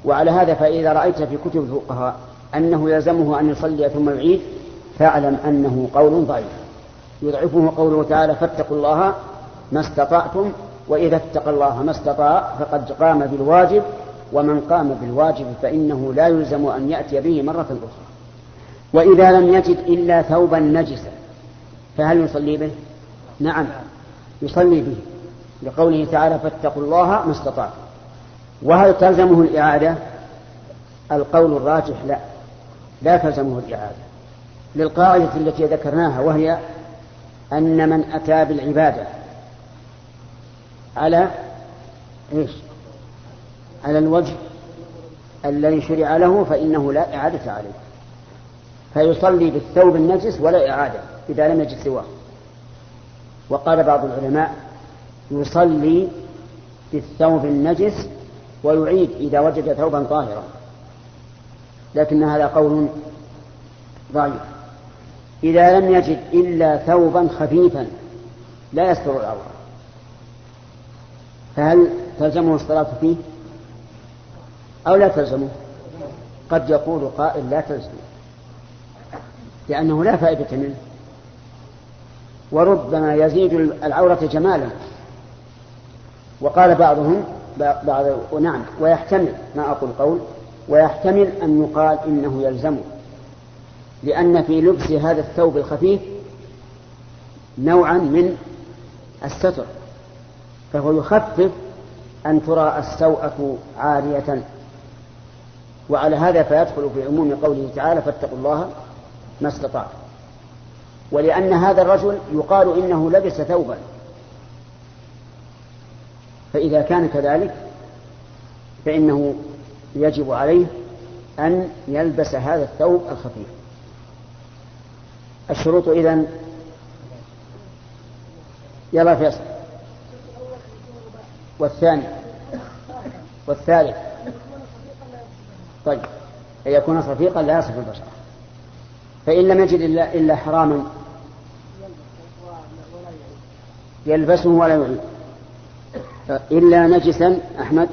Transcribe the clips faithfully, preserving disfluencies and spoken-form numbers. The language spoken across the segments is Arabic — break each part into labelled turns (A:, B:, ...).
A: وعلى هذا فإذا رأيت في كتب الفقهاء أنه يلزمه أن يصلي ثم يعيد فاعلم أنه قول ضعيف، يضعفه قوله تعالى فاتقوا الله ما استطعتم، وإذا اتقى الله ما استطاع فقد قام بالواجب، ومن قام بالواجب فإنه لا يلزم أن يأتي به مرة أخرى. وإذا لم يجد إلا ثوبا نجسا فهل يصلي به؟ نعم يصلي به، لقوله تعالى فاتقوا الله ما استطعتم. وهل تلزمه الإعادة؟ القول الراجح لا، لا تلزمه الإعادة، للقاعدة التي ذكرناها، وهي أن من أتى بالعبادة على إيش؟ على الوجه الذي شرع له فإنه لا إعادة عليه، فيصلي بالثوب النجس ولا إعادة إذا لم يجد سواه. وقال بعض العلماء يصلي بالثوب النجس ويعيد إذا وجد ثوبا طاهرا، لكن هذا قول ضعيف. إذا لم يجد إلا ثوبا خفيفا لا يستر العورة فهل تلزمه الصلاة فيه أو لا تلزمه؟ قد يقول قائل لا تلزمه لأنه لا فائدة منه، وربما يزيد العورة جمالا. وقال بعضهم بعض نعم ويحتمل، ما أقول قول، ويحتمل أن يقال إنه يلزمه، لأن في لبس هذا الثوب الخفيف نوعا من الستر، فهو يخفف أن ترى السوءة عارية. وعلى هذا فيدخل في عموم قوله تعالى فاتقوا الله ما استطعتم. ولأن هذا الرجل يقال إنه لبس ثوبا، فإذا كان كذلك فإنه يجب عليه أن يلبس هذا الثوب الخفيف. الشروط إذن يلا فيصل. والثاني والثالث طيب أن يكون صفيقا لا يصف البشر، فإن لم يجد إلا, إلا حراما يلبسه ولا يعيد، إلا نجسا أحمد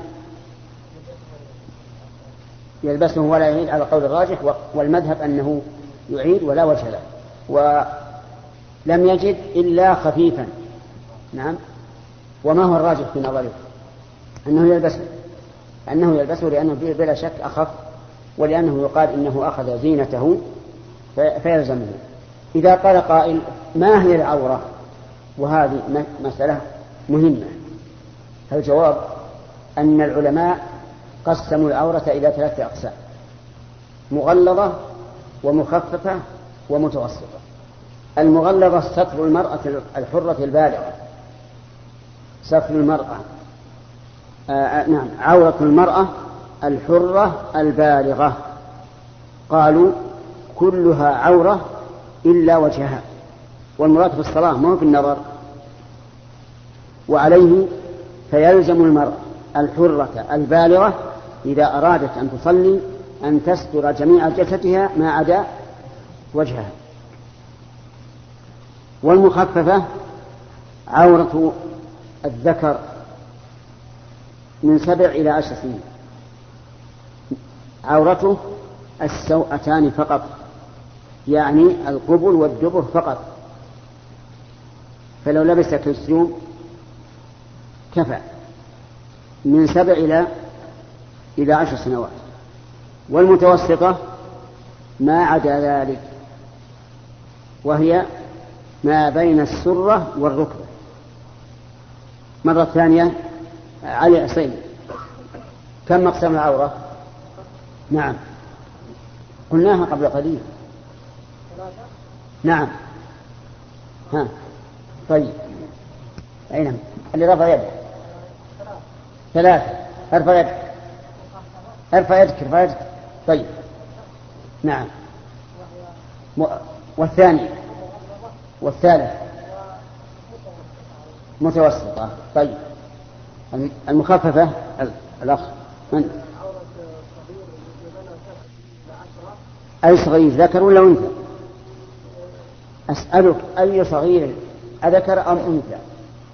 A: يلبسه ولا يعيد على قول الراجح، والمذهب أنه يعيد ولا وجه له. ولم يجد إلا خفيفا، نعم، وما هو الراجح في نظره؟ أنه يلبسه أنه يلبسه لأنه بلا شك أخف، ولأنه يقال إنه أخذ زينته فيلزمه. إذا قال قائل ما هي العورة؟ وهذه مسألة مهمة. الجواب أن العلماء قسموا العورة إلى ثلاثة أقسام: مغلظة ومخففة ومتوسطة. المغلظة ستر المرأة الحرة البالغة، ستر المرأة آه نعم عورة المرأة الحرة البالغة، قالوا كلها عورة إلا وجهها، والمراد في الصلاة ما هو في النظر. وعليه فيلزم المرأة الحرة البالغة إذا أرادت أن تصلي أن تستر جميع جسدها ما عدا وجهها. والمخففة عورة الذكر من سبع إلى عشر سنين، عورته السوأتان فقط، يعني القبل والدبر فقط، فلو لبس كلسيوم كفى من سبع إلى إلى عشر سنوات. والمتوسطة ما عدا ذلك، وهي ما بين السرة والركبة. مرة ثانية علي عصيم، كم مقسم العورة؟ نعم قلناها قبل قليل. نعم ها طيب أين اللي رفع يده؟ ثلاثة. ارفع يدك ارفع يدك ارفع يدك طيب نعم. والثاني والثالث متوسطة. طيب المخففة الأخ من؟ أي صغير ذكر ولا أنثى؟ أسألك أي صغير أذكر أم أنثى؟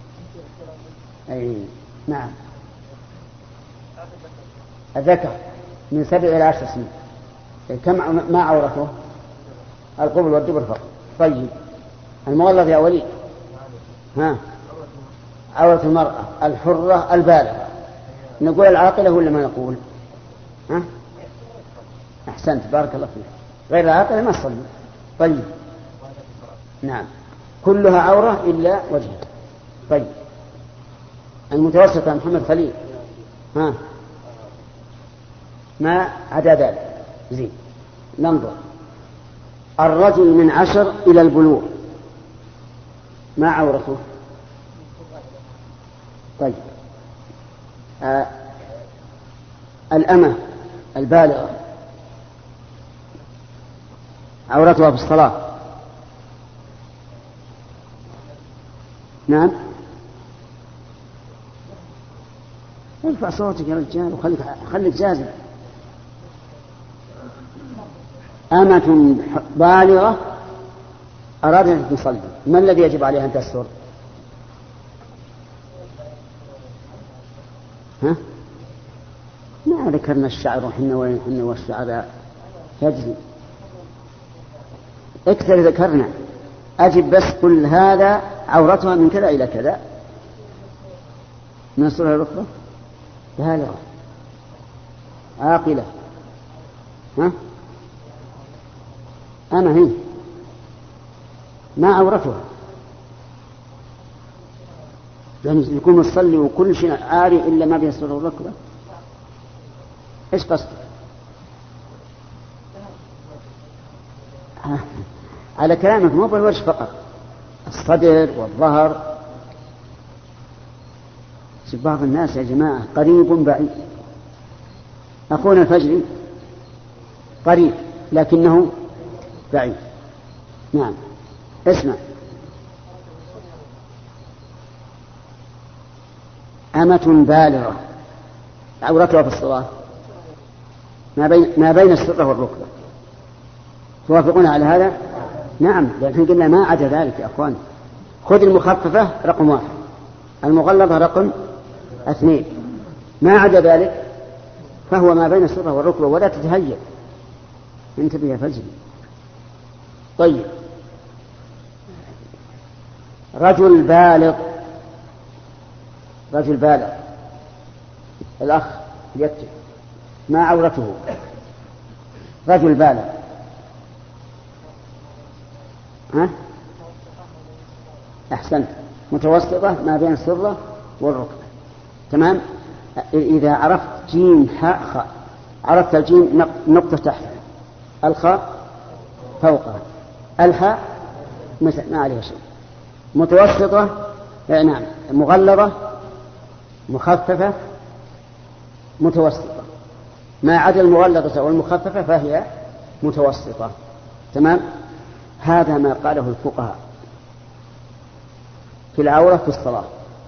A: أي نعم الذكر. من سبع إلى عشر سنين. كم ما عورته؟ القبل والدبر فقط. طيب المغلظ يا وليد، ها عورة المرأة الحرة البالغة، نقول العاقلة ولا ما نقول؟ ها أحسنت بارك الله فيك. غير العاقلة ما تصلي. طيب نعم كلها عورة إلا وجهها. طيب المتوسطة محمد خليل، ها ما عدا ذلك. زين ننظر. الرجل من عشر إلى البلوغ ما عورته؟ طيب آه الأمة البالغة عورتها في الصلاة؟ نعم ارفع صوتك يا رجال وخليك خليك جازم. أمة بالغة أرادت أن تصلي، ما الذي يجب عليها أن تستر؟ ها ما ذكرنا الشعر وحنا وحنا والشعر يجري. اكثر ذكرنا. أجب بس كل هذا عورتها من كذا إلى كذا من الصورة الأخرى. بالغة عاقلة، ها أنا هي ما عورتها، يعني يكون مصلي وكل شيء عاري إلا ما بيسر الركبة. إيش قصدك؟ على كلامك مو بالوجه فقط، الصدر والظهر. بعض الناس يا جماعة قريب بعيد. أخونا الفجري قريب لكنه بعيد. نعم اسمع. أمة بالغة عورتها في الصلاة ما بين ما بين السرة والركبة. توافقون على هذا؟ نعم لكن قلنا ما عدا ذلك يا أخوان. خذ المخففة رقم واحد، المغلظة رقم اثنين، ما عدا ذلك فهو ما بين السرة والركبة. ولا تتهيأ، انتبه يا فجر. طيب رجل بالغ، رجل بالغ الأخ يكتب ما عورته؟ رجل بالغ ها أحسنت متوسطة ما بين السرة والركبة. تمام. إذا عرفت جيم حاء خاء، عرفت الجيم نقطة تحتها، الخاء فوقها، الحاء ما عليها شيء. متوسطة نعم مغلظة مخففة متوسطة، ما عدا المغلظة والمخففة فهي متوسطة. تمام. هذا ما قاله الفقهاء في العورة في الصلاة.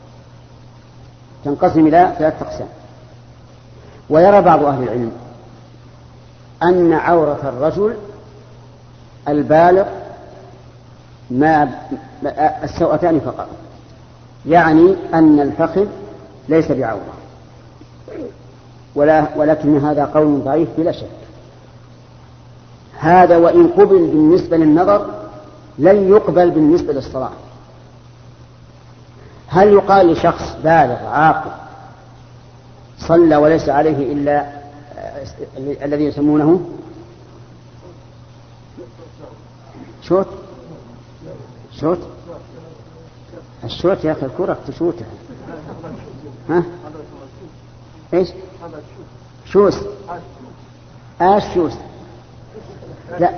A: تنقسم إلى ثلاث أقسام. ويرى بعض أهل العلم أن عورة الرجل البالغ ما السوأتان فقط، يعني أن الفخذ ليس بعورة، ولا ولكن هذا قول ضعيف بلا شك. هذا وإن قبل بالنسبة للنظر لن يقبل بالنسبة للصلاة. هل يقال لشخص بالغ عاقل صلى وليس عليه إلا الذي يسمونه شوت؟ شوت الشوت يا أخي الكرة تشوتها. ها إيش شوس؟ آش شوس؟ لا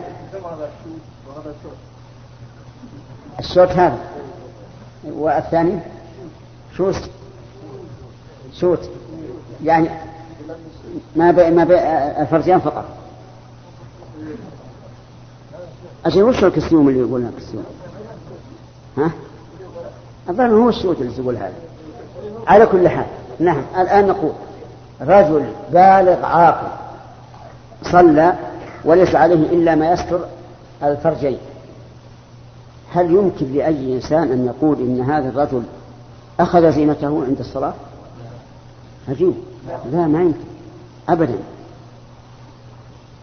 A: الشوت هذا، والثاني شوس شوت يعني ما بين ما بين الفرجان فقط. أجل وش الكسيوم اللي يقولنا كسيوم؟ ها الظاهر هو الشوت اللي يقول هذا. على كل حال نعم الآن نقول رجل بالغ عاقل صلى وليس عليه إلا ما يستر الفرجين، هل يمكن لأي إنسان أن يقول إن هذا الرجل أخذ زينته عند الصلاة؟ عجيب. لا ما يمكن أبدا.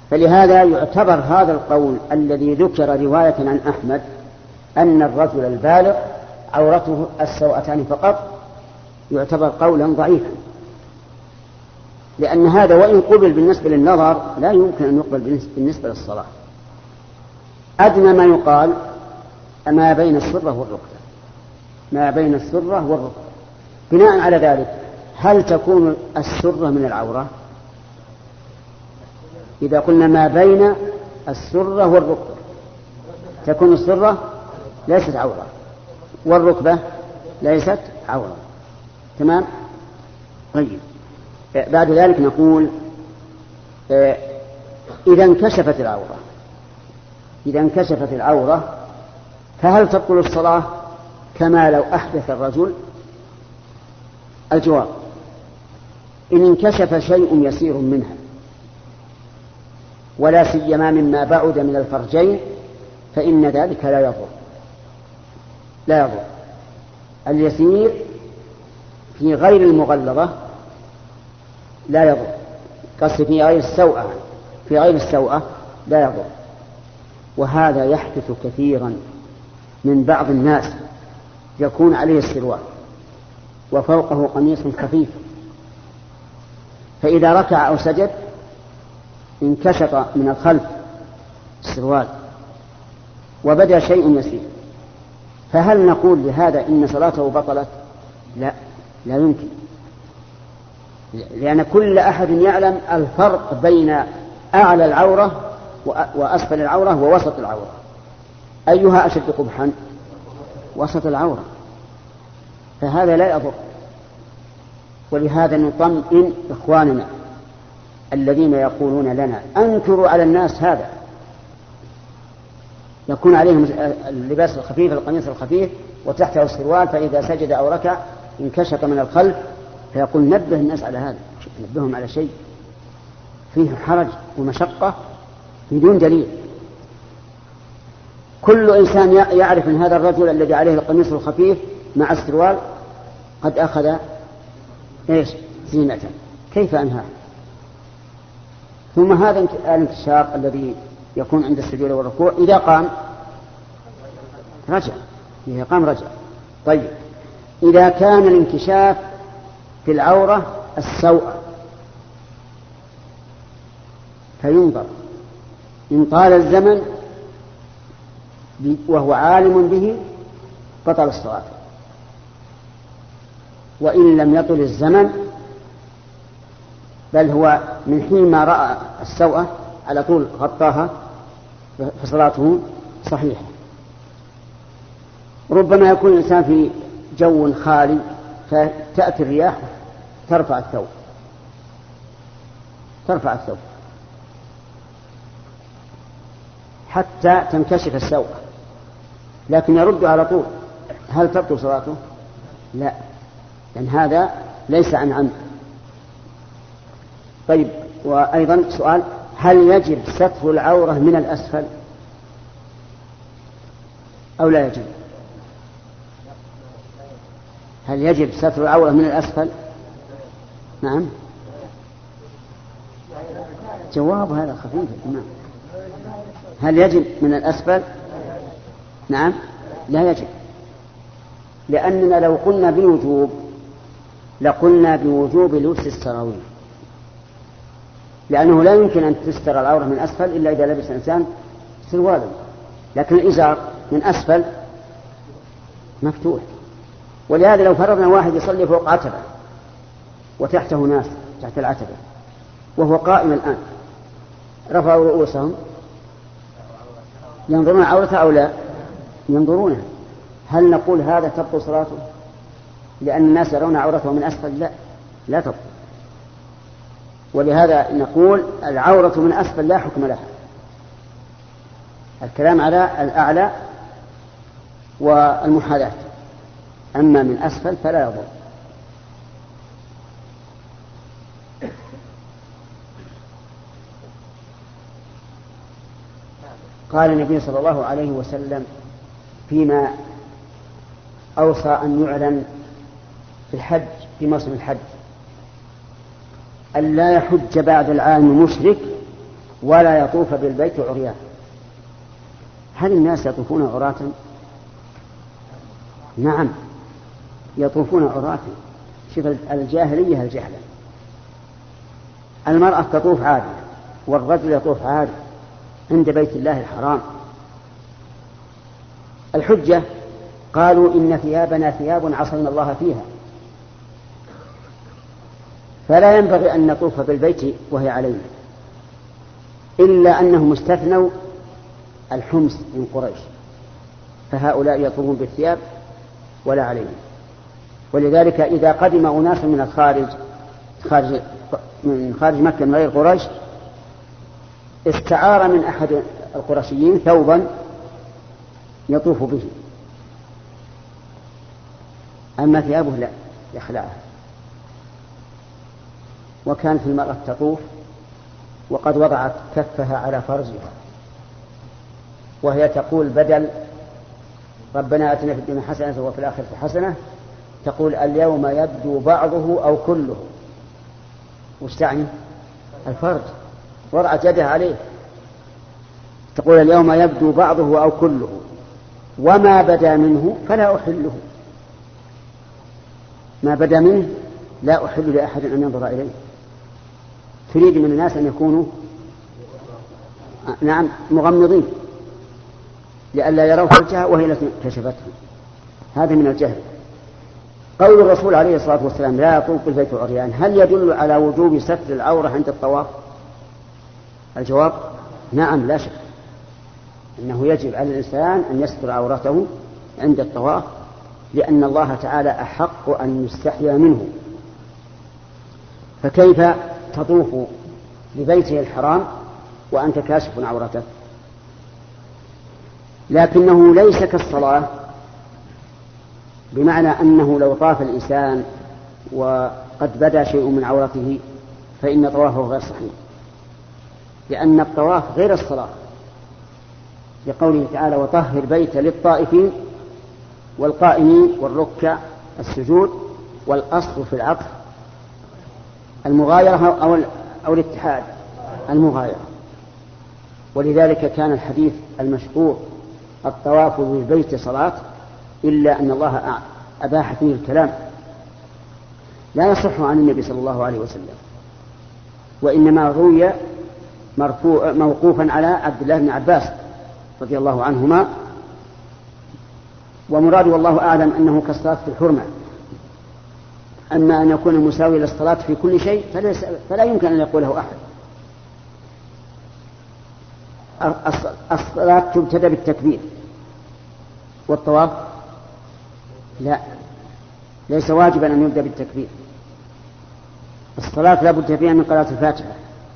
A: فلهذا يعتبر هذا القول الذي ذكر رواية عن أحمد أن الرجل البالغ عورته السوأتان فقط يعتبر قولا ضعيفا، لأن هذا وإن قبل بالنسبة للنظر لا يمكن أن يقبل بالنسبة للصلاة. أدنى ما يقال ما بين السرة والركبة، ما بين السرة والركبة. بناء على ذلك هل تكون السرة من العورة؟ إذا قلنا ما بين السرة والركبة تكون السرة ليست عورة والركبة ليست عورة. تمام؟ طيب، بعد ذلك نقول إذا انكشفت العورة إذا انكشفت العورة فهل تبطل الصلاة كما لو أحدث الرجل؟ الجواب: إن انكشف شيء يسير منها ولا سيما مما بعد من الفرجين فإن ذلك لا يضر لا يضر اليسير في غير المغلظة لا يضر، قصد في غير السوءة في غير السوءة لا يضر. وهذا يحدث كثيرا من بعض الناس يكون عليه السروال وفوقه قميص خفيف، فإذا ركع أو سجد انكشف من الخلف السروال وبدأ شيء يسير، فهل نقول لهذا إن صلاته بطلت؟ لا، لا يمكن، لأن كل أحد يعلم الفرق بين أعلى العورة وأسفل العورة ووسط العورة، أيها أشد قبحا؟ وسط العورة، فهذا لا يضر. ولهذا نطمئن إخواننا الذين يقولون لنا أنكروا على الناس هذا، يكون عليهم اللباس الخفيف القميص الخفيف وتحته السروال، فإذا سجد أو ركع انكشف من الخلف، فيقول نبه الناس على هذا، نبههم على شيء فيه حرج ومشقة بدون دليل. كل إنسان يعرف أن هذا الرجل الذي عليه القميص الخفيف مع السروال قد أخذ إيش زينة، كيف أنهاه؟ ثم هذا الانكشاف الذي يكون عند السجود والركوع إذا قام رجع، إذا قام رجع. طيب، إذا كان الانكشاف في العورة السوء فينظر إن طال الزمن وهو عالم به بطل الصلاة، وإن لم يطل الزمن بل هو من حين ما رأى السوء على طول غطاها فصلاته صحيحة. ربما يكون الإنسان في جو خالي فتأتي الرياح ترفع الثوب ترفع الثوب حتى تنكشف السوء، لكن يرد على طول، هل تبطل صلاته؟ لا، لأن هذا ليس عن عمد. طيب، وأيضا سؤال: هل يجب ستر العورة من الأسفل أو لا يجب؟ هل يجب ستر العورة من الأسفل؟ نعم، جواب هذا خفيف. نعم. هل يجب من الأسفل؟ نعم، لا يجب، لأننا لو قلنا بوجوب لقلنا بوجوب لبس السراويل، لأنه لا يمكن أن تستر العورة من أسفل إلا إذا لبس الإنسان سروالا، لكن الإزار من أسفل مفتوح. ولهذا لو فرضنا واحد يصلي فوق عتبة وتحته ناس تحت العتبة وهو قائم الآن، رفعوا رؤوسهم ينظرون عورته أو لا؟ ينظرونها. هل نقول هذا تبطل صلاته لأن الناس يرون عورته من أسفل؟ لا، لا تبطل. ولهذا نقول العورة من أسفل لا حكم لها، الكلام على الأعلى والمحاذاة، أما من أسفل فلا يضر. قال النبي صلى الله عليه وسلم فيما أوصى أن يعلن في الحج في موسم الحج: أن لا يحج بعد العام مشرك ولا يطوف بالبيت عريان. هل الناس يطوفون عراة؟ نعم يطوفون عراة. شوف الجاهلية الجهلة، المرأة تطوف عادة والرجل يطوف عادة عند بيت الله الحرام. الحجة قالوا إن ثيابنا ثياب عصينا الله فيها، فلا ينبغي أن نطوف بالبيت وهي علينا، إلا أنهم استثنوا الحمص من قريش، فهؤلاء يطوفون بالثياب ولا عليهم. ولذلك إذا قدم أناس من الخارج خارج من خارج مكة من غير قريش استعار من أحد القرشيين ثوبا يطوف به، أما ثيابه لا يخلعها. وكانت المرأة تطوف وقد وضعت كفها على فرجها وهي تقول بدل ربنا آتنا في الدنيا حسنة وفي الآخرة حسنة، تقول اليوم يبدو بعضه أو كله. وش تعني؟ الفرج، وضعت يدها عليه، تقول اليوم يبدو بعضه أو كله وما بدا منه فلا أحله. ما بدا منه لا أحل لأحد أن ينظر إليه. تريد من الناس أن يكونوا نعم مغمضين لئلا يروا فرجها وهي التي كشفته. هذا من الجهل. قول الرسول عليه الصلاة والسلام لا يطوف بالبيت عريان هل يدل على وجوب ستر العورة عند الطواف؟ الجواب نعم لا شك إنه يجب على الإنسان أن يستر عورته عند الطواف، لأن الله تعالى أحق أن يستحيا منه. فكيف تطوف لبيته الحرام وأنت كاشف عورتك؟ لكنه ليس كالصلاة، بمعنى أنه لو طاف الإنسان وقد بدا شيء من عورته فإن طوافه غير صحيح، لأن الطواف غير الصلاة، لقوله تعالى وطهر بيت للطائفين والقائمين والركع السجود. والأصل في العطف المغايرة أو, أو الاتحاد المغايرة. ولذلك كان الحديث المشهور الطواف بالبيت صلاة إلا أن الله أباح فيه الكلام، لا يصح عن النبي صلى الله عليه وسلم، وإنما روي مرفوع موقوفا على عبد الله بن عباس رضي الله عنهما. ومراد والله أعلم أنه كالصلاة في الحرمة، أما أن يكون مساوي للصلاة في كل شيء فلا يمكن أن يقوله أحد. الصلاة تبتدأ بالتكبير والطواف لا، ليس واجبا أن يبدأ بالتكبير. الصلاة لا بد فيها من قراءة الفاتحة،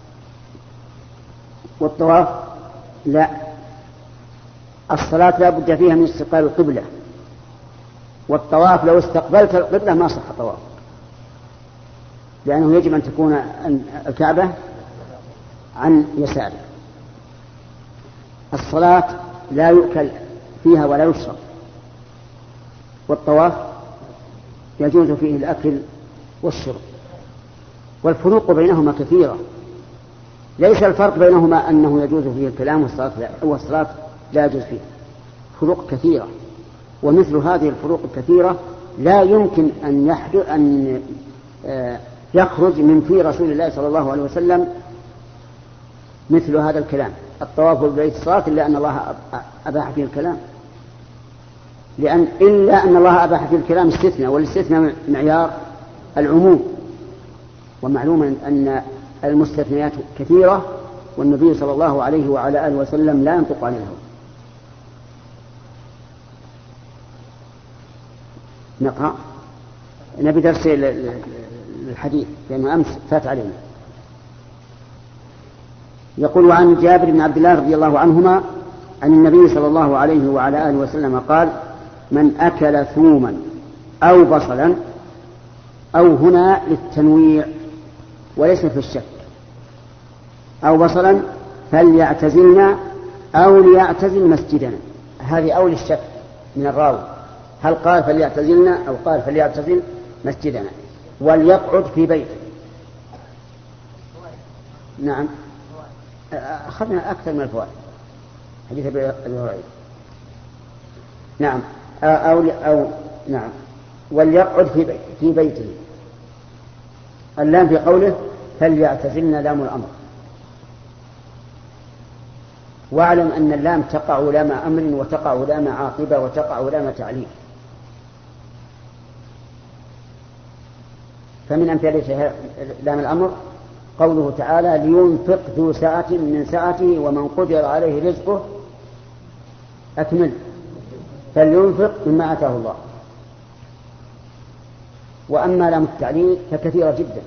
A: والطواف لا، الصلاة لا بد فيها من استقبال القبلة، والطواف لو استقبلت القبلة ما صح طواف، لأنه يجب أن تكون الكعبة عن يسارك. الصلاة لا يؤكل فيها ولا يشرب، والطواف يجوز فيه الأكل والشرب. والفروق بينهما كثيرة، ليس الفرق بينهما أنه يجوز فيه الكلام والصلاة لا, والصلاة لا يجوز فيه، فروق كثيرة. ومثل هذه الفروق الكثيرة لا يمكن أن يحدث أن يخرج من في رسول الله صلى الله عليه وسلم مثل هذا الكلام الطواف بالبيت الصلاة إلا أن الله أباح فيه الكلام، لأن إلا أن الله أباح فيه الكلام استثناء، والاستثناء معيار العموم، ومعلوم أن المستثنيات كثيرة والنبي صلى الله عليه وعلى آله وسلم لا ينطق عن الهوى. نقرأ نبي درس الحديث لأنه أمس فات علينا. يقول عن جابر بن عبد الله رضي الله عنهما عن النبي صلى الله عليه وعلى آله وسلم قال من أكل ثوما أو بصلا، أو هنا للتنويع وليس في الشك، أو بصلا فليعتزلنا أو ليعتزل مسجدنا. هذه أول الشك من الراوي، هل قال فليعتزلنا أو قال فليعتزل مسجدنا، وليقعد في بيته. نعم أخذنا أكثر من الفوائد حديث أبي هريرة. نعم أو, أو نعم وليقعد في, بي في بيته. اللام في قوله فليعتزلنا لام الأمر. واعلم أن اللام تقع لام أمر وتقع لام عاقبة وتقع لام تعليل. فمن أمثلة لام الأمر قوله تعالى لينفق ذو سعة من سعته ومن قدر عليه رزقه أكمل فلينفق مما آتاه الله. وأما لام التعليل فكثيرة جدا.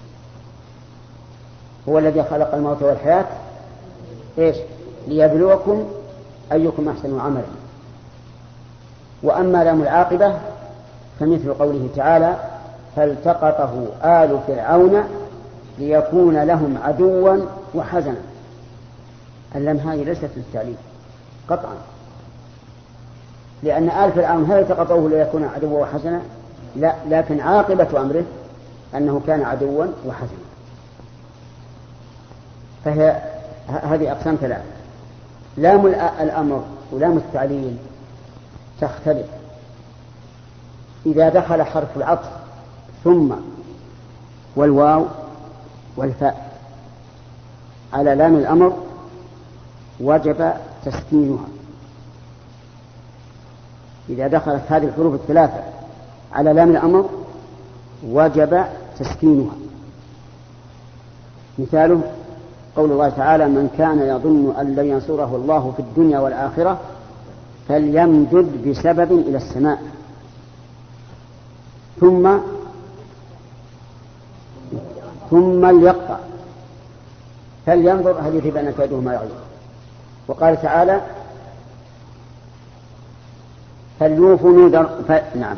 A: هو الذي خلق الموت والحياة إيش ليبلوكم أيكم أحسن عملا. وأما لام العاقبة فمثل قوله تعالى فالتقطه آل فرعون ليكون لهم عدوا وحزنا. اللام هذه ليست للتعليل قطعا، لأن آل فرعون هل التقطوه ليكون عدوا وحزنا؟ لا، لكن عاقبة أمره أنه كان عدوا وحزنا. فهي هذه أقسام ثلاثة. لام الأمر ولام التعليل تختلف. إذا دخل حرف العطف ثم والواو والفاء على لام الأمر وجب تسكينها. إذا دخلت هذه الحروف الثلاثة على لام الأمر وجب تسكينها. مثاله قول الله تعالى من كان يظن أن لن ينصره الله في الدنيا والآخرة فليمدد بسبب إلى السماء ثم ثم ليقطع فلينظر هل يذهبن كيده ما يغيظ. وقال تعالى فليوفوا نذر ف... نعم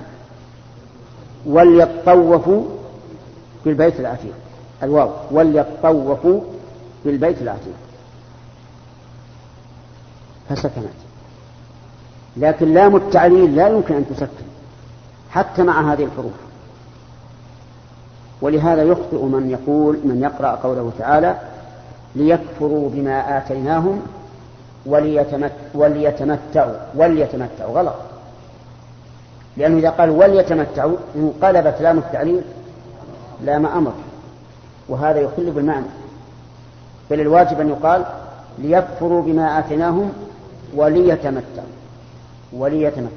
A: وليطوفوا بالبيت العتيق. الواو وليطوفوا بالبيت العتيق فسكنت. لكن لام التعليل لا يمكن أن تسكن حتى مع هذه الحروف. ولهذا يخطئ من يقول من يقرأ قوله تعالى ليكفروا بما آتيناهم وليتمت وليتمتعوا وليتمتعوا غلط، لأنه إذا قال وليتمتعوا انقلبت لام التعليل لام أمر، وهذا يخل بالمعنى. بل الواجب أن يقال ليكفروا بما آتيناهم وليتمتعوا وليتمتعوا.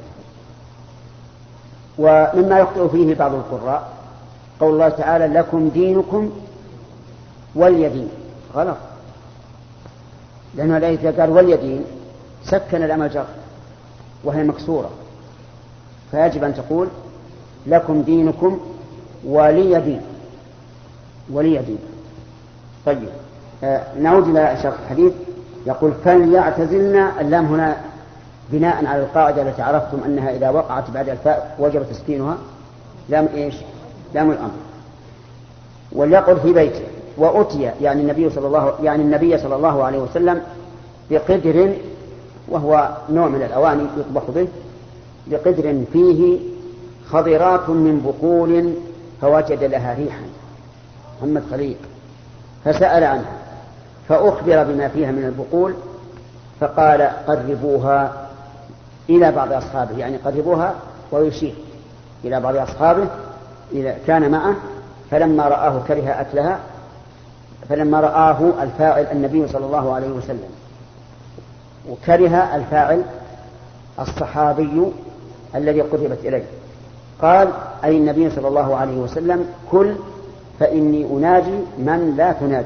A: ومما يخطئ فيه بعض القراء قول الله تعالى لكم دينكم واليدين غلط، لأنه إذا قال واليدين سكن لام الجر وهي مكسورة، فيجب أن تقول لكم دينكم ولي دين ولي دين. طيب آه نعود إلى شرح الحديث. يقول فليعتزلنا. اللام هنا بناء على القاعدة التي عرفتم أنها إذا وقعت بعد الفاء وجب تسكينها لام إيش لام الأمر. وليقعد في بيته. وأتي يعني النبي صلى الله يعني النبي صلى الله عليه وسلم بقدر، وهو نوع من الأواني يطبخ به، بقدر فيه خضرات من بقول فوجد لها ريحا. محمد خليل فسأل عنها فأخبر بما فيها من البقول فقال قربوها إلى بعض أصحابه، يعني قربوها ويشير إلى بعض أصحابه إذا كان معه. فلما رآه كره أكلها فلما رآه الفاعل النبي صلى الله عليه وسلم، وكره الفاعل الصحابي الذي قربت إليه، قال أي النبي صلى الله عليه وسلم كل فإني أناجي من لا تناجي.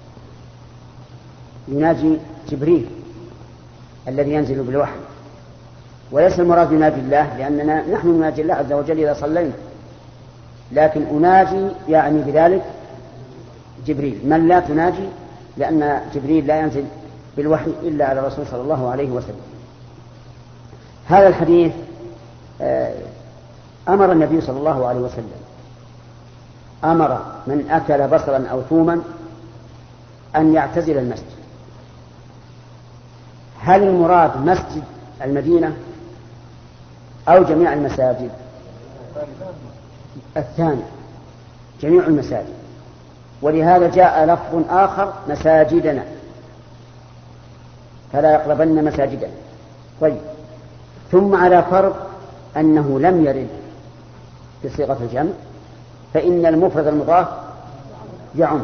A: يناجي جبريل الذي ينزل بالوحي، وليس المراد يناجي الله لأننا نحن نناجي الله عز وجل إذا صلينا، لكن أناجي يعني بذلك جبريل من لا تناجي، لأن جبريل لا ينزل بالوحي إلا على الرسول صلى الله عليه وسلم. هذا الحديث أمر النبي صلى الله عليه وسلم أمر من أكل بصلا أو ثوما أن يعتزل المسجد. هل المراد مسجد المدينة أو جميع المساجد؟ الثاني جميع المساجد. ولهذا جاء لفظ آخر مساجدنا فلا يقربن مساجدنا. طيب، ثم على فرض أنه لم يرد بصيغة الجمع، فإن المفرد المضاف يعم.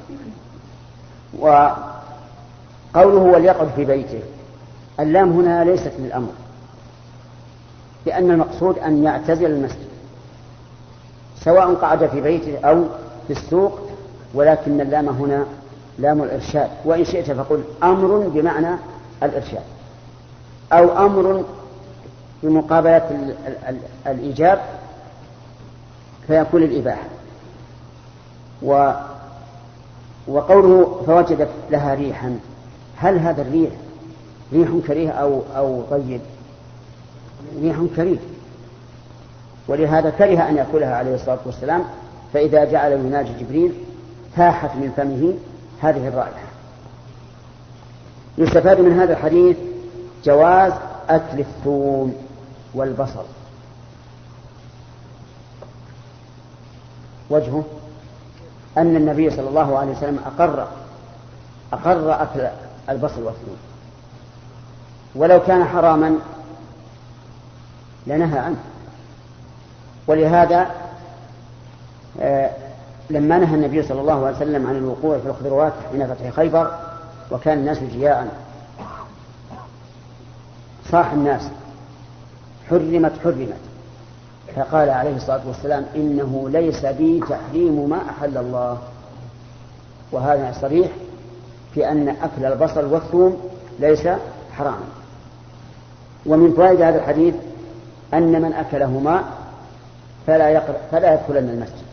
A: وقوله وليقعد في بيته، اللام هنا ليست للأمر، لأن المقصود أن يعتزل المسجد سواء قعد في بيته أو في السوق، ولكن اللام هنا لام الإرشاد، وإن شئت فقل أمر بمعنى الإرشاد، أو أمر بمقابلة ال ال ال الإيجاب فيكون الإباحة. و وقوله فوجدت لها ريحا، هل هذا الريح ريح كريه أو, أو طيب؟ ريح كريه، ولهذا كره أن يأكلها عليه الصلاة والسلام، فإذا جعل يناجي جبريل فاحت من فمه هذه الرائحة. يستفاد من هذا الحديث جواز أكل الثوم والبصل. وجهه أن النبي صلى الله عليه وسلم أقر أقر أكل البصل والثوم، ولو كان حراما لنهى عنه. ولهذا آه لما نهى النبي صلى الله عليه وسلم عن الوقوع في الخضروات حين فتح خيبر وكان الناس جياعا، صاح الناس حرمت حرمت، فقال عليه الصلاة والسلام إنه ليس بي تحريم ما أحل الله. وهذا صريح في أن أكل البصل والثوم ليس حراما. ومن فوائد هذا الحديث أن من أكلهما فلا يقرأ فلا يدخلن المسجد.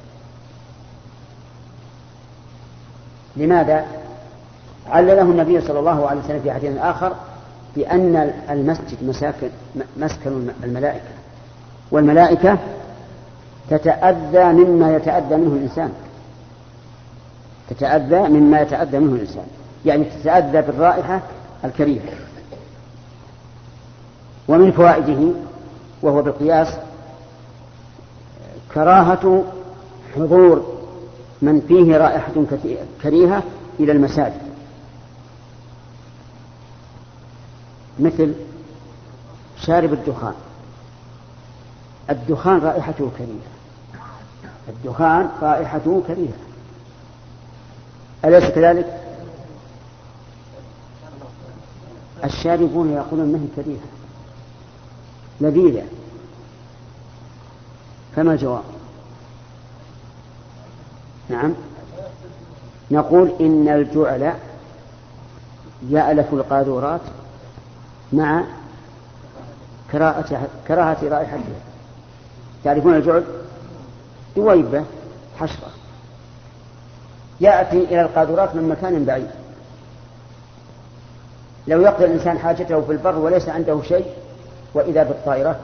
A: لماذا؟ علله النبي صلى الله عليه وسلم في حديث آخر بأن المسجد مساكن مسكن الملائكة، والملائكة تتأذى مما يتأذى منه الإنسان، تتأذى مما يتأذى منه الإنسان، يعني تتأذى بالرائحة الكريهة. ومن فوائده وهو بالقياس كراهة حضور من فيه رائحة كريهة إلى المساجد، مثل شارب الدخان. الدخان رائحته كريهة، الدخان رائحته كريهة، أليس كذلك؟ الشاربون يقولون أنه كريهة لذيذة، فما الجواب؟ نعم، نقول إن الجعل يألف القاذورات مع كراهة, كراهة رائحتها. تعرفون الجعل؟ دويبة حشرة يأتي إلى القاذورات من مكان بعيد، لو يقضي الإنسان حاجته في البر وليس عنده شيء وإذا بالطائرة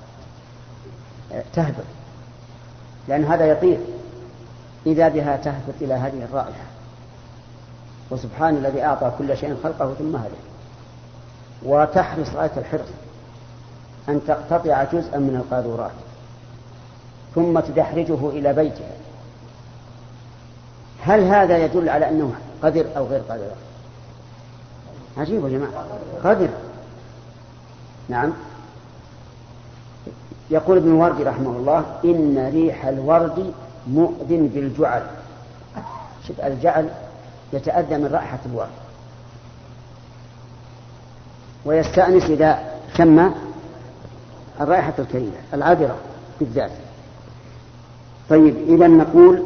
A: تهبط، لأن هذا يطير، إذا بها تهبط إلى هذه الرائحة. وسبحان الذي أعطى كل شيء خلقه ثم هدى. وتحرص غاية الحرص أن تقتطع جزءا من القاذورات ثم تدحرجه إلى بيتها. هل هذا يدل على أنه قدر أو غير قدر؟ عجيب يا جماعة، قدر. نعم. يقول ابن الوردي رحمه الله إن ريح الورد مؤذن بالجعل. شوف، الجعل يتأذى من رائحة الورد ويستأنس إذا شم الرائحة الكريهة العذرة بالذات. طيب، إذا نقول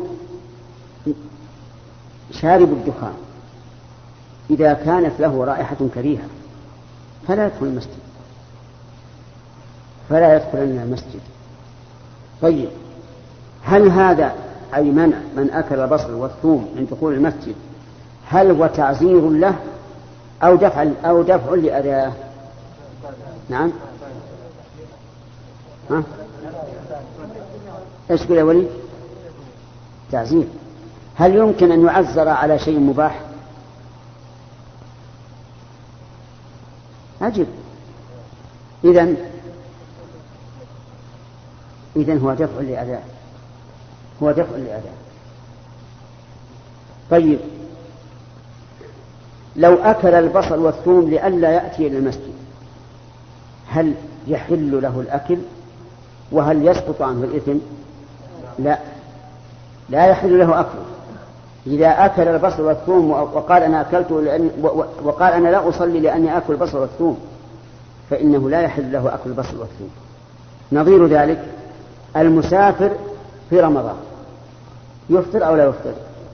A: شارب الدخان إذا كانت له رائحة كريهة فلا يدخل المسجد، فلا يدخل المسجد. طيب، هل هذا أي منع من أكل البصل والثوم من دخول المسجد هل هو تعزير له أو دفع أو دفع لأذاه؟ نعم. ها؟ إيش قل يا ولي؟ تعزير. هل يمكن أن يعزر على شيء مباح؟ عجب. إذن إذن هو دفع لأذاه، هو دفع لأذاه. طيب، لو أكل البصل والثوم لئلا يأتي إلى المسجد هل يحل له الأكل وهل يسقط عنه الإثم؟ لا، لا يحل له أكله. إذا أكل البصل والثوم وقال أنا أكلت لأن وقال أنا لا أصلي لأني أكل البصل والثوم فإنه لا يحل له أكل البصل والثوم. نظير ذلك المسافر في رمضان يفطر أو لا يفطر؟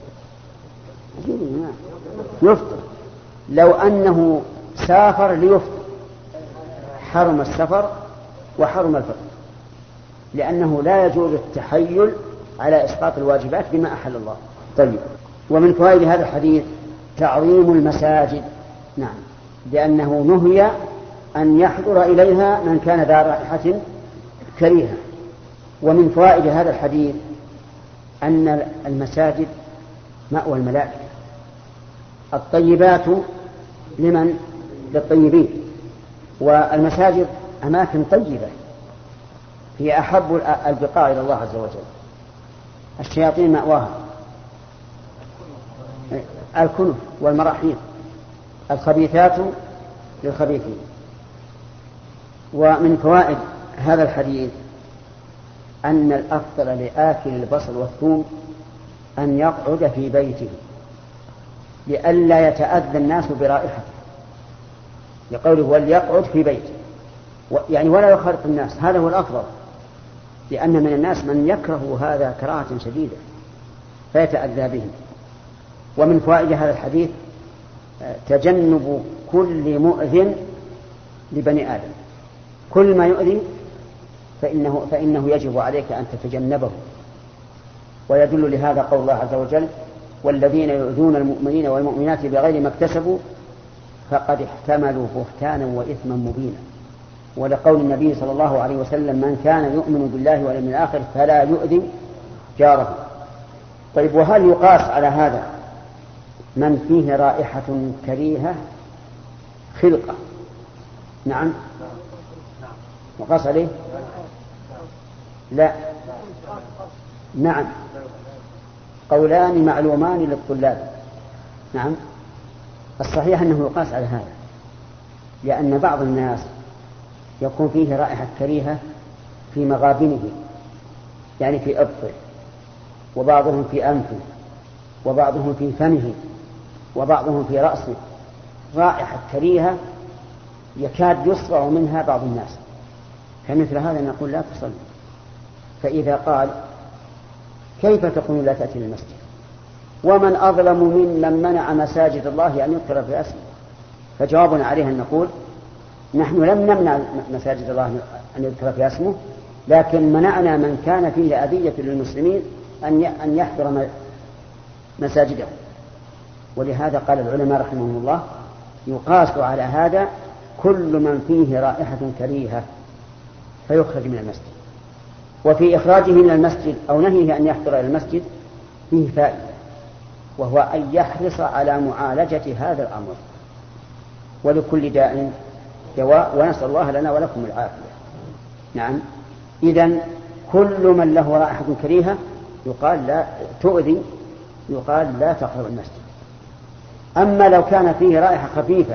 A: يفطر. لو أنه سافر ليفطر حرم السفر وحرم الفطر، لأنه لا يجوز التحيل على إسقاط الواجبات بما أحل الله. طيب، ومن فوائد هذا الحديث تعظيم المساجد، نعم، لأنه نهي أن يحضر إليها من كان ذا رائحة كريهة. ومن فوائد هذا الحديث أن المساجد مأوى الملائكة. الطيبات لمن؟ للطيبين. والمساجد أماكن طيبة هي أحب البقاع إلى الله عز وجل. الشياطين مأواها الكنف والمراحيض، الخبيثات للخبيثين. ومن فوائد هذا الحديث أن الأفضل لآكل البصل والثوم أن يقعد في بيته لئلا يتأذى الناس برائحته، لقوله وليقعد في بيته، يعني ولا يخالط الناس، هذا هو الأفضل، لأن من الناس من يكره هذا كراهة شديدة فيتأذى به. ومن فوائد هذا الحديث تجنب كل مؤذن لبني آدم، كل ما يؤذي فإنه, فإنه يجب عليك أن تتجنبه. ويدل لهذا قول الله عز وجل والذين يؤذون المؤمنين والمؤمنات بغير ما اكتسبوا فقد احتملوا بهتانا وإثما مبينا. ولقول النبي صلى الله عليه وسلم من كان يؤمن بالله واليوم الآخر فلا يؤذي جاره. طيب، وهل يقاس على هذا من فيه رائحة كريهة خلقة؟ نعم، يقاس عليه؟ لا، نعم، قولان معلومان للطلاب. نعم، الصحيح أنه يقاس على هذا، لأن بعض الناس يكون فيه رائحة كريهة في مغابنه، يعني في أبطه، وبعضهم في أنفه، وبعضهم في فمه، وبعضهم في رأسه، رائحة كريهة يكاد يصرع منها بعض الناس، فمثل هذا نقول لا تصلي. فإذا قال كيف تقول لا تأتي للمسجد ومن أظلم ممن منع مساجد الله أن يذكر في اسمه، فجوابنا عليه أن نقول نحن لم نمنع مساجد الله أن يذكر في اسمه، لكن منعنا من كان فيه أذية للمسلمين أن يحضر مساجده. ولهذا قال العلماء رحمهم الله يقاس على هذا كل من فيه رائحة كريهة فيخرج من المسجد. وفي إخراجه من المسجد أو نهيه أن يحضر إلى المسجد فيه فائدة، وهو أن يحرص على معالجة هذا الأمر، ولكل داء دواء، ونسأل الله لنا ولكم العافية. نعم، إذن كل من له رائحة كريهة يقال لا تؤذي، يقال لا تقرب المسجد. أما لو كان فيه رائحة خفيفة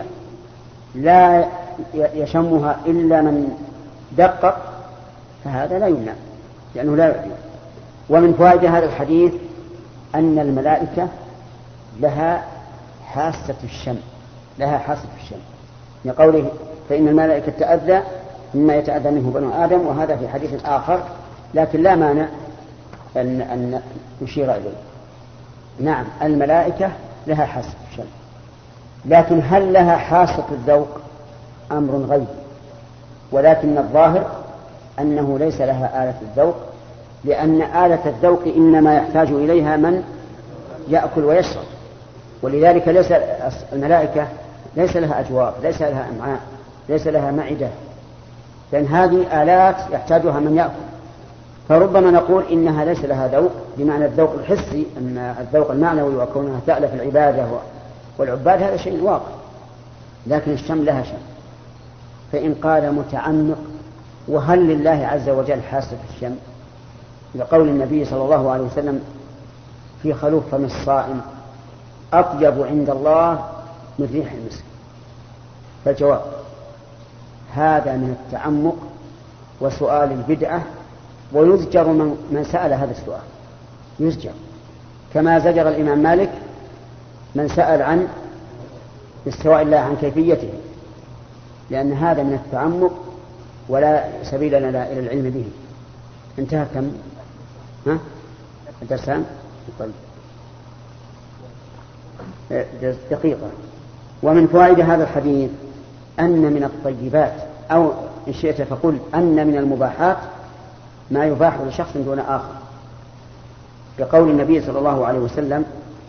A: لا يشمها إلا من دقق فهذا لا يمنع لأنه لا يؤذي. ومن فوائد هذا الحديث أن الملائكة لها حاسة الشم، لها حاسة الشم، لقوله فإن الملائكة تأذى مما يتأذى منه بنو آدم، وهذا في حديث آخر لكن لا مانع أن, أن نشير إليه. نعم، الملائكة لها حاسة الشم، لكن هل لها حاسة الذوق؟ أمر غيب، ولكن الظاهر أنه ليس لها آلة الذوق، لأن آلة الذوق إنما يحتاج إليها من يأكل ويشرب، ولذلك ليس الملائكة ليس لها أجواف، ليس لها أمعاء، ليس لها معدة، لأن هذه آلات يحتاجها من يأكل. فربما نقول إنها ليس لها ذوق بمعنى الذوق الحسي، أن الذوق المعنوي وكونها تألف العبادة والعباد هذا شيء واقع، لكن الشم لها شم. فإن قال متعمق وهل لله عز وجل حاسة الشم؟ لقول النبي صلى الله عليه وسلم في خلوف فم الصائم أطيب عند الله من ريح المسك. فالجواب هذا من التعمق وسؤال البدعة، ويزجر من, من سأل هذا السؤال، يزجر كما زجر الإمام مالك من سأل عن استواء الله عن كيفيته، لأن هذا من التعمق ولا سبيل لنا إلى العلم به. انتهى كم؟ ها؟ درسان؟ طيب. دقيقة. ومن فوائد هذا الحديث أن من الطيبات، أو إن شئت فقل أن من المباحات ما يباح لشخص دون آخر، بقول النبي صلى الله عليه وسلم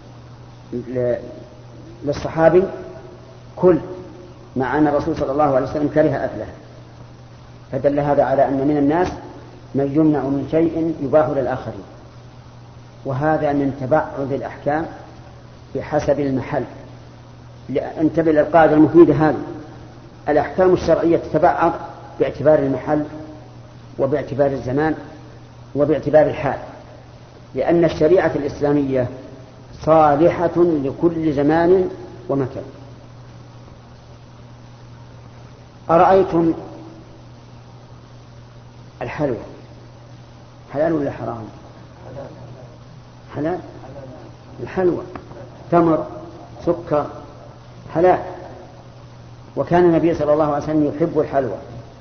A: للصحابي كل، مع أن الرسول صلى الله عليه وسلم كره أكله، فدل هذا على أن من الناس من يمنع من شيء يباح للآخرين. وهذا من تبعض الأحكام بحسب المحل. انتبه للقاعدة المفيدة هذه، الأحكام الشرعية تتبعض باعتبار المحل وباعتبار الزمان وباعتبار الحال، لأن الشريعة الإسلامية صالحة لكل زمان ومكان. أرأيتم الحلوى حلال ولا حرام؟ حلال. الحلوى تمر سكر حلال، وكان النبي صلى الله عليه وسلم يحب الحلوى.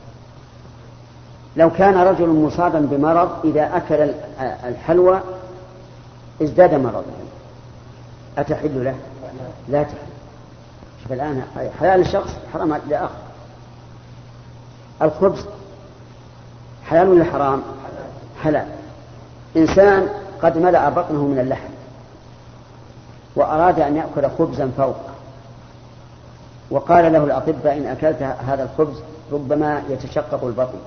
A: لو كان رجل مصابا بمرض إذا أكل الحلوى ازداد مرضا، أتحل له؟ لا تحل. شوف الآن حلال الشخص حرام لآخر. الخبز حلال ولا حرام؟ حلال. إنسان قد ملأ بطنه من اللحم وأراد أن يأكل خبزا فوق، وقال له الأطباء إن أكلت هذا الخبز ربما يتشقق البطن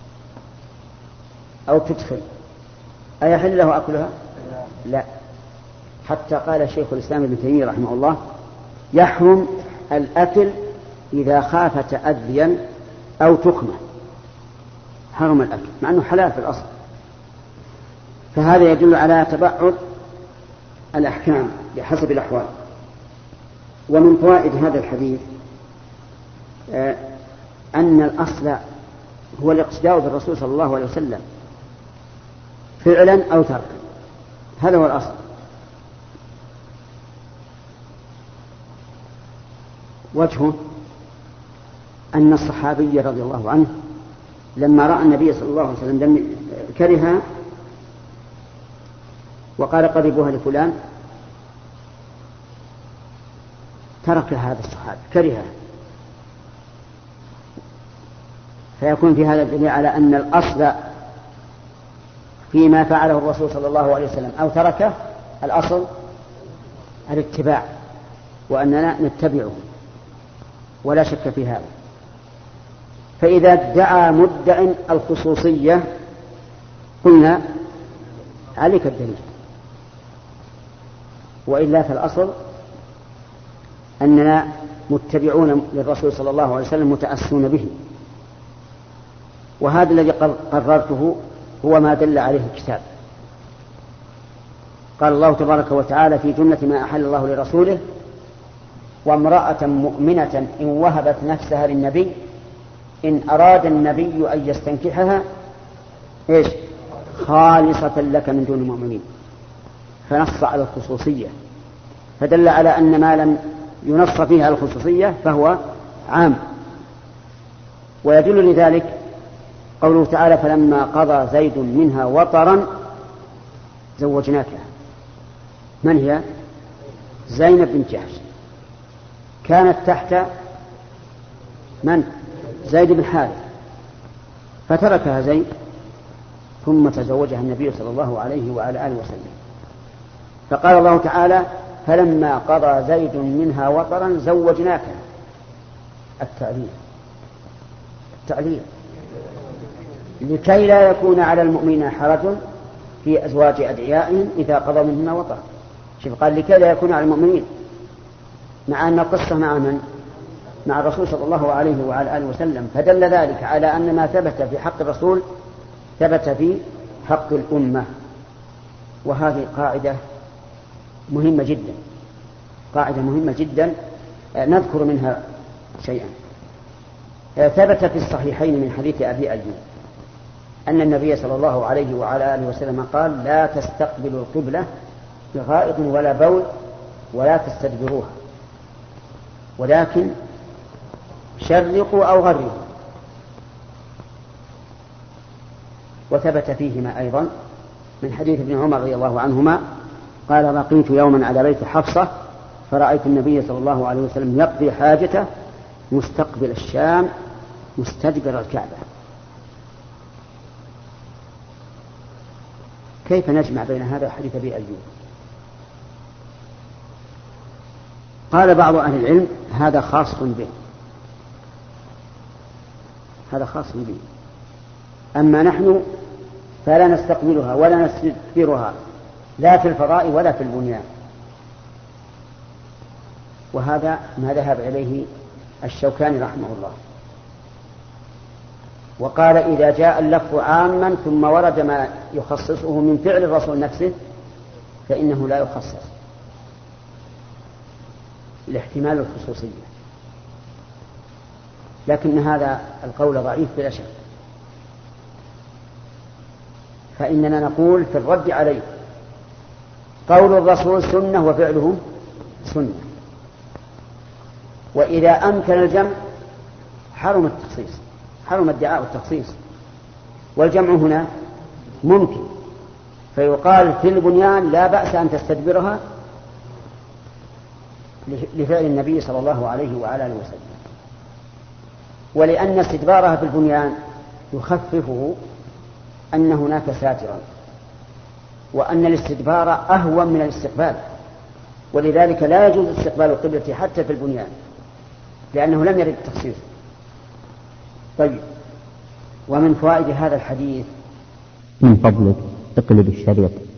A: أو تدخل، أيحل له أكلها؟ لا. حتى قال شيخ الإسلام ابن تيمية رحمه الله يحرم الأكل إذا خاف تأذيا أو تخمة، حرم الأكل مع أنه حلال في الأصل. فهذا يدل على تبعض الأحكام بحسب الأحوال. ومن فوائد هذا الحديث أن الأصل هو الاقتداء بالرسول صلى الله عليه وسلم فعلا أو تركا، هذا هو الأصل. وجهه أن الصحابي رضي الله عنه لما رأى النبي صلى الله عليه وسلم كرها وقال قربوها لفلان ترك هذا الصحابي كرها، فيكون في هذا الدليل على أن الأصل فيما فعله الرسول صلى الله عليه وسلم أو تركه الأصل الاتباع، وأننا نتبعه ولا شك في هذا. فإذا ادعى مدع الخصوصية قلنا عليك الدليل، وإلا فالأصل أننا متبعون للرسول صلى الله عليه وسلم متأسون به. وهذا الذي قررته هو ما دل عليه الكتاب. قال الله تبارك وتعالى في جملة ما أحل الله لرسوله وامرأة مؤمنة إن وهبت نفسها للنبي إن أراد النبي أن يستنكحها إيش خالصة لك من دون المؤمنين، فنص على الخصوصية، فدل على أن ما لم ينص فيها الخصوصية فهو عام. ويدل لذلك قوله تعالى فلما قضى زيد منها وطرا زوجناكها. من هي؟ زينب بنت جحش، كانت تحت من؟ زيد بن حارث، فتركها زيد ثم تزوجها النبي صلى الله عليه وعلى آله وسلم. فقال الله تعالى فلما قضى زيد منها وطرا زوجناكها. التعليل التعليل لكي لا يكون على المؤمنين حرج في أزواج أدعيائهم إذا قضوا منهن وطرا. شوف قال لكي لا يكون على المؤمنين، مع أن القصة مع من؟ مع الرسول صلى الله عليه وعلى آله وسلم، فدل ذلك على أن ما ثبت في حق الرسول ثبت في حق الأمة. وهذه قاعدة مهمة جدا، قاعدة مهمة جدا نذكر منها شيئا. ثبت في الصحيحين من حديث أبي أيوب أن النبي صلى الله عليه وعلى آله وسلم قال: لا تستقبلوا القبلة بغائط ولا بول ولا تستدبروها، ولكن شرقوا أو غربوا. وثبت فيهما أيضا من حديث ابن عمر رضي الله عنهما قال: بقيت يوما على بيت حفصة فرأيت النبي صلى الله عليه وسلم يقضي حاجته مستقبل الشام مستدبر الكعبة. كيف نجمع بين هذا وحديث أبي أيوب؟ قال بعض أهل العلم: هذا خاص به، هذا خاص به، أما نحن فلا نستقبلها ولا نستدبرها لا في الفضاء ولا في البنيان. وهذا ما ذهب إليه الشوكاني رحمه الله، وقال: إذا جاء اللفظ عاما ثم ورد ما يخصصه من فعل الرسول نفسه فإنه لا يخصص لاحتمال الخصوصية. لكن هذا القول ضعيف بلا شك، فإننا نقول في الرد عليه: قول الرسول سنة وفعله سنة، وإذا أمكن الجمع حرم التخصيص، حرم ادعاء التخصيص، والجمع هنا ممكن، فيقال في البنيان لا بأس أن تستدبرها لفعل النبي صلى الله عليه وعلى آله وسلم، ولأن استدبارها في البنيان يخففه أن هناك ساترا، وأن الاستدبار أهون من الاستقبال، ولذلك لا يجوز استقبال القبلة حتى في البنيان لأنه لم يرد التخصيص. طيب، ومن فوائد هذا الحديث:
B: من فضلك اقلب الشريط.